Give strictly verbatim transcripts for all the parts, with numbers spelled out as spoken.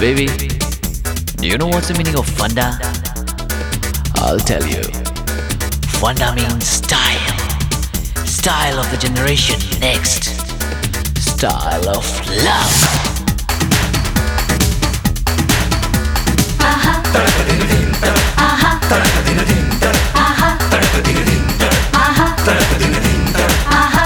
baby, do you know what's the meaning of Funda? I'll tell you. Funda means style. Style of the generation next. Style of love. Aha. Aha. Aha. Aha.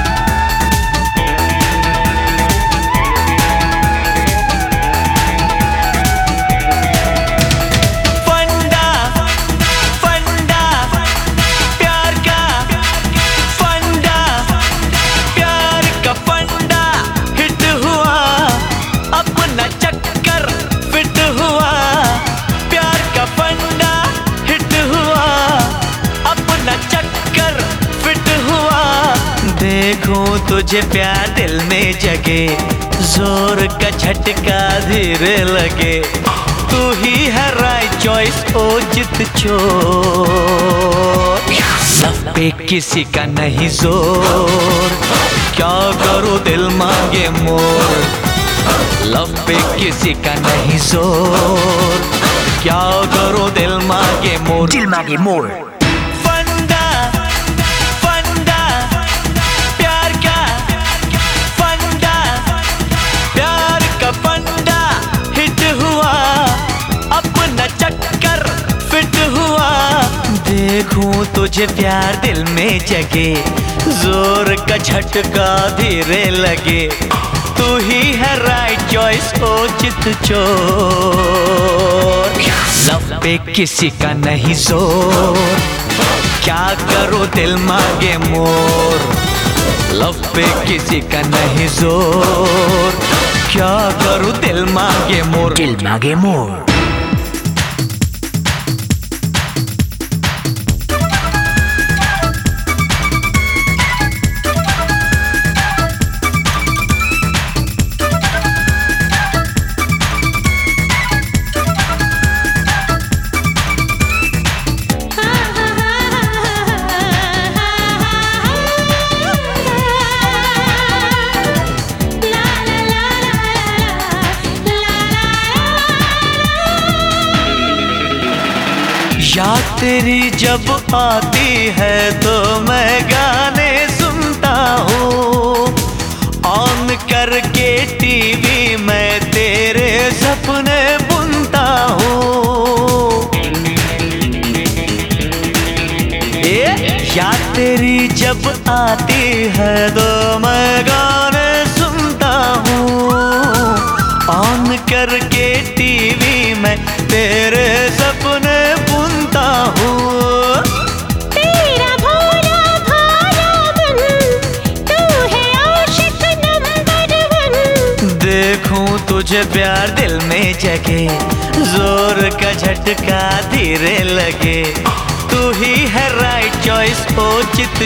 देखूं तुझे प्यार दिल में जगे, जोर का झटका धीरे लगे, तू ही है राइट चॉइस ओ जित चोर। लव पे किसी का नहीं जोर, क्या करूं दिल मांगे मोर। लव पे किसी का नहीं जोर, क्या करूं दिल मांगे मोर। दिल मांगे मोर। देखूं तुझे प्यार दिल में जगे, जोर का झटका धीरे लगे, तू ही है राइट चॉइस ओ चित चोर। लव पे किसी का नहीं जोर, क्या करो दिल मांगे मोर। लव पे किसी का नहीं जोर, क्या करूं दिल मांगे मोर। दिल मांगे मोर। याद तेरी जब आती है तो मैं गाने सुनता हूँ, ऑन करके टीवी मैं तेरे सपने बुनता हूँ। याद तेरी जब आती है तो मैं गाने सुनता हूँ, ऑन करके टीवी मैं तेरे सपने तेरा भोला भाला मन, तू है आशिक नंबर वन। देखूं तुझे प्यार दिल में जगे, जोर का झटका धीरे लगे, तू ही है राइट चॉइस ओ चित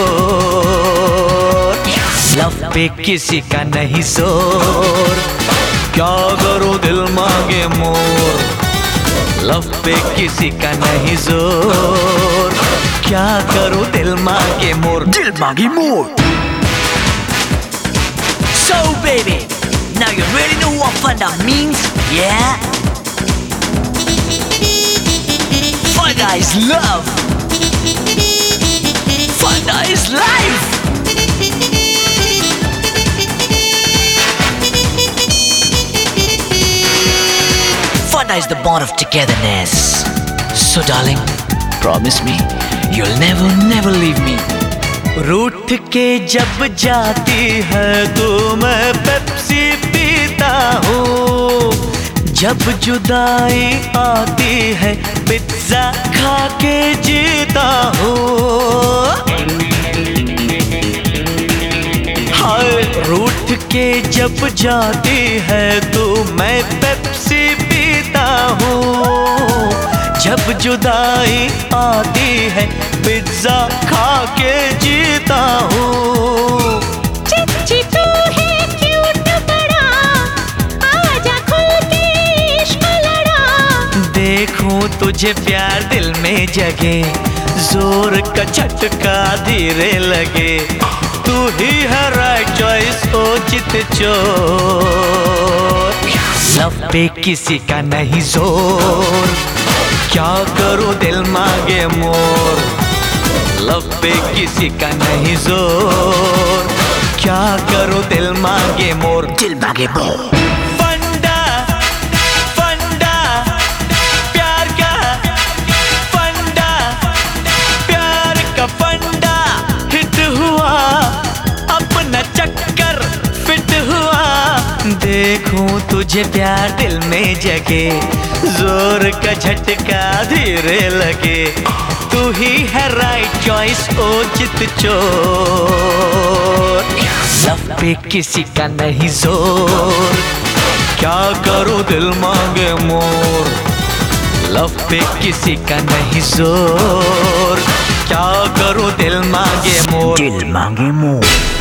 चोर। लव पे किसी का नहीं जोर, क्या करूं दिल मांगे मोर। लव पे किसी का नहीं जोर, क्या करूं दिल मांगे मोर। दिल मांगे मोर। So baby, now you really know what Funda means, yeah? Funda is love. Funda is life. Funda is the bond of togetherness. So darling, promise me you'll never, never leave me. रूठ के जब जाती है तो मैं Pepsi पीता हूँ, जब जुदाई आती है पिज्जा खा के जीता हूँ। हाय रूठ के जब जाती है तो मैं पेप्सी पीता हूँ, जब जुदाई आती है पिज्जा खा के जीता हूँ। चिच्ची तू है क्यूट बड़ा, आजा खुल के इश्क लड़ा। देखूं तुझे प्यार दिल में जगे, जोर का झटका धीरे लगे, तू ही है राइट चॉइस ओ चित चोर। लव पे किसी का नहीं जोर, क्या करूं दिल मांगे मोर। लव पे किसी का नहीं जोर, क्या करूं दिल मांगे मोर। दिल मांगे मोर। फंडा फंडा प्यार का फंडा, प्यार का फंडा हिट हुआ, अपना चक्कर फिट हुआ। देखूं तुझे प्यार दिल में जगे, जोर का झटका धीरे लगे। तू ही है राइट चॉइस ओ चित चोर। लव पे किसी का नहीं जोर, क्या करूं दिल मांगे मोर। लव पे किसी का नहीं जोर, क्या करूं दिल मांगे मोर। दिल मांगे मोर।